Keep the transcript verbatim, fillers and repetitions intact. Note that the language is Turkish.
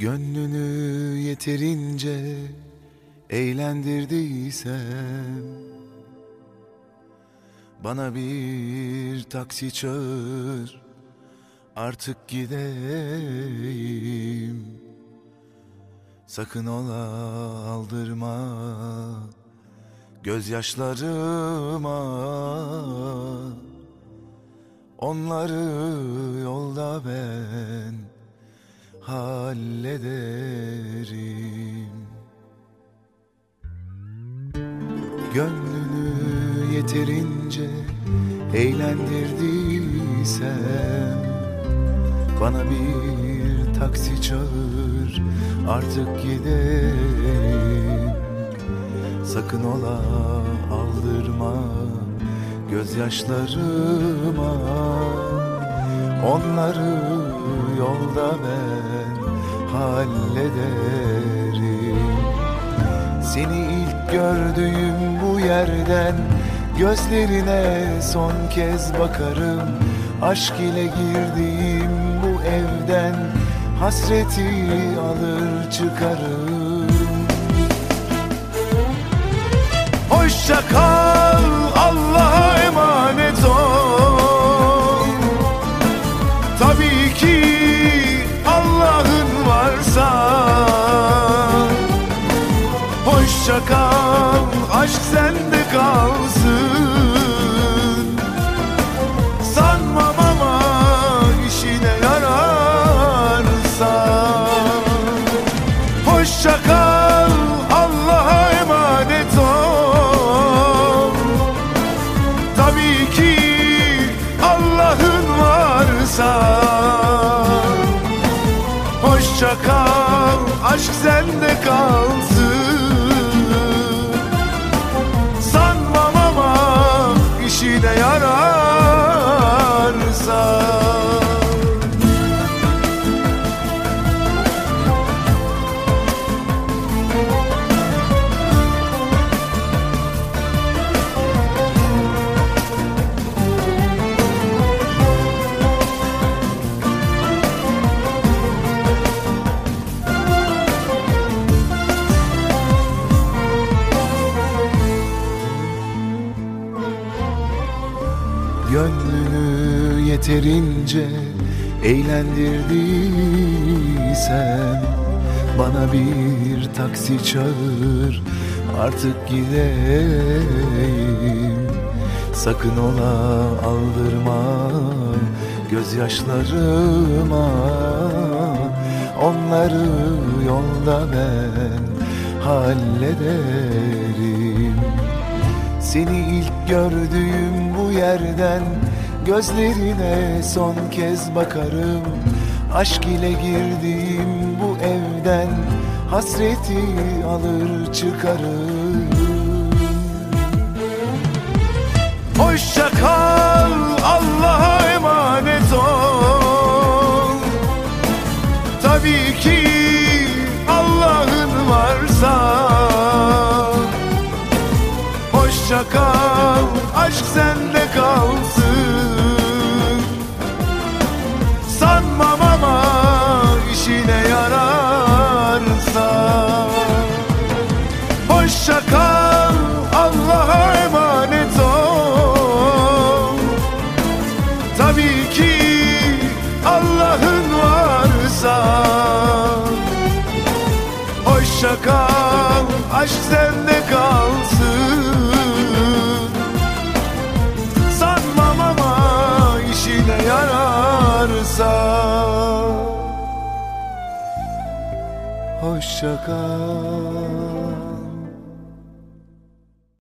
Gönlünü yeterince eğlendirdiysem, bana bir taksi çağır, artık gideyim. Sakın ola aldırma gözyaşlarıma, onları yolda ben hallederim. Gönlünü yeterince eğlendirdiysem, bana bir taksi çağır, artık gideyim. Sakın ola aldırma gözyaşlarıma, onları yolda ben hallederim. Seni ilk gördüğüm bu yerden gözlerine son kez bakarım. Aşk ile girdiğim bu evden hasreti alır çıkarım. Hoşça kal, Allah'a emanet ol. Tabii ki Allah'ın varsa. Hoşça kal, aşk sende kalsın. Sanmam ama işine yararsa. Hoşça kal, Allah'a emanet ol. Tabii ki Allah'ın varsa. Hoşça kal, aşk sende kalsın. Sanmam ama işine yararsa. Gönlünü yeterince eğlendirdiysen, bana bir taksi çağır, artık gideyim. Sakın ola aldırma gözyaşlarıma, onları yolda ben hallederim. Seni ilk gördüğüm bu yerden gözlerine son kez bakarım. Aşk ile girdiğim bu evden hasreti alır çıkarım. Hoşça kal, Allah'a emanet ol. Tabii ki Allah'ın varsa. Hoşça kal, aşk sende kalsın. Sanmam ama işine yararsa. Hoşça kal, Allah'a emanet ol. Tabii ki Allah'ın varsa. Hoşça kal, aşk sende kalsın. Sanmam ama işine yararsa. Hoşça kal.